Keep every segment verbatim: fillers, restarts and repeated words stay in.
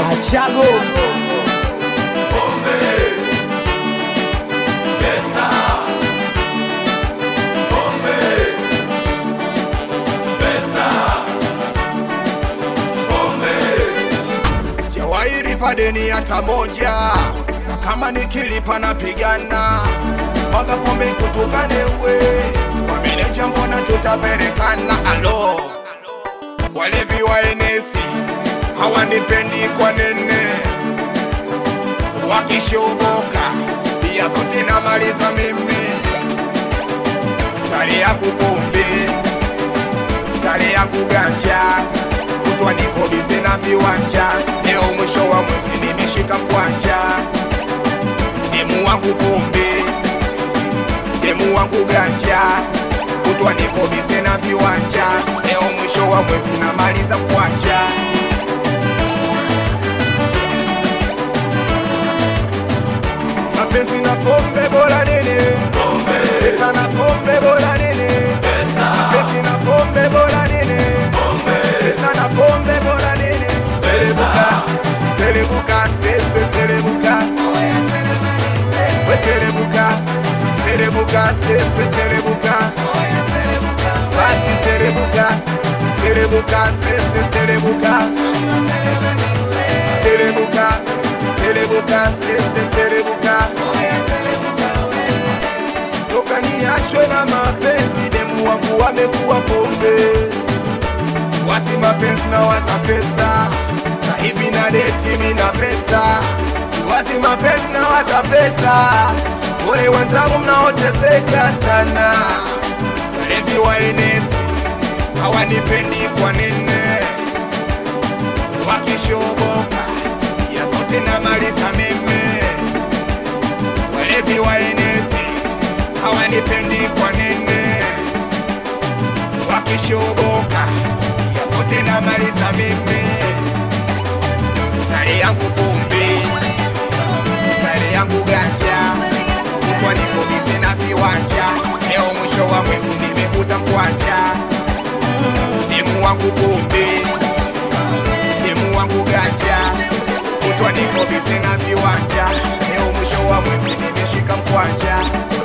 Achago Pombe, pesa. Pombe, pesa. Pombe. Sijawahi lipa deni hata moja, na kama nikilipa napigana mpaka pombe kutukane uwe kwa meneja, mbona tutapelekana? Alo, walevi wa enesi hawanipendi kwa nene, wakishoboka bia zote namaliza mimi. Stare yangu pombe, stare yangu ganja, kutwa niko bize na viwanja. Leo mwisho wa mwezi nimeshika mkwanja. Demu wangu pombe, demu wangu ganja, kutwa niko bize na viwanja. Leo mwisho wa mwezi namaliza mkwanja. Mapenzi na pombe bora nini? Pombe, Pesa na pombe bora nini? pesa. Mapenzi na pombe bora nini? Pombe, Pesa na pombe bora nini? Selebuka, selebuka, sese selebuka. We selebuka, selebuka, sese selebuka. Basi selebuka, selebuka, sese selebuka. Selebuka, selebuka, sese selebuka. Toka niachwe na mapenzi, demu wangu wamekuwa pombe. Siwasi mapenzi na wasa pesa, sahivi na deti mina pesa. Siwasi mapenzi na wasa pesa, wale wenzangu mnaoteseka sana. Walevi wa enesi hawanipendi kwa nene, wakishoboka ya zote namaliza mimi. Walevi wa enesi hawanipendi kwa nene, wakishoboka ya zote namaliza mimi. Stare yangu pombe, stare yangu ganja, kutwa niko bize na viwanja. Leo mwisho wa mwezi nimevuta mkwanja. Demu wangu pombe, demu wangu ganja, kutwa niko bize na viwanja. Leo mwisho wa mwezi nimeshika mkwanja.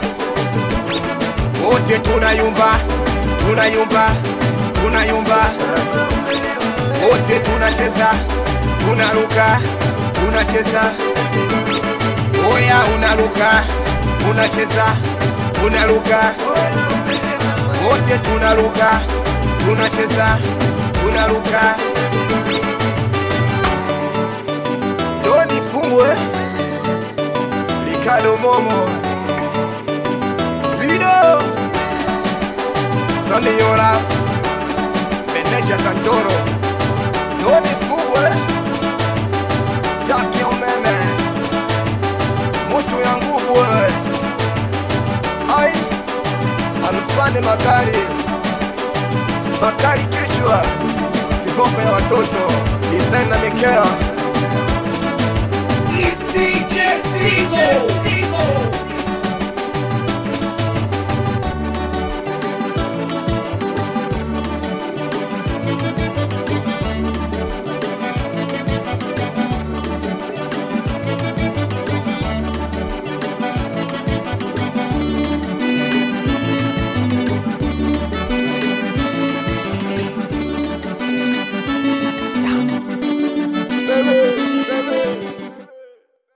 Wote tunayumba, tunayumba, tunayumba. Wote tunacheza, tunaruka, tunacheza. Oya unaruka, unacheza, unaruka. Wote tunaruka, tunacheza, tunaruka. Doni Fungwe, Ricardo Momo, Vido, Sonny Olaf, Meneja Kantoro, Doni Fungwe, Jackie Omeme, Mutu ya nguvu we. Ai, Alfani Makari, Makari kichwa, kiboko ya watoto, design na mikeo. It's D J Sigo.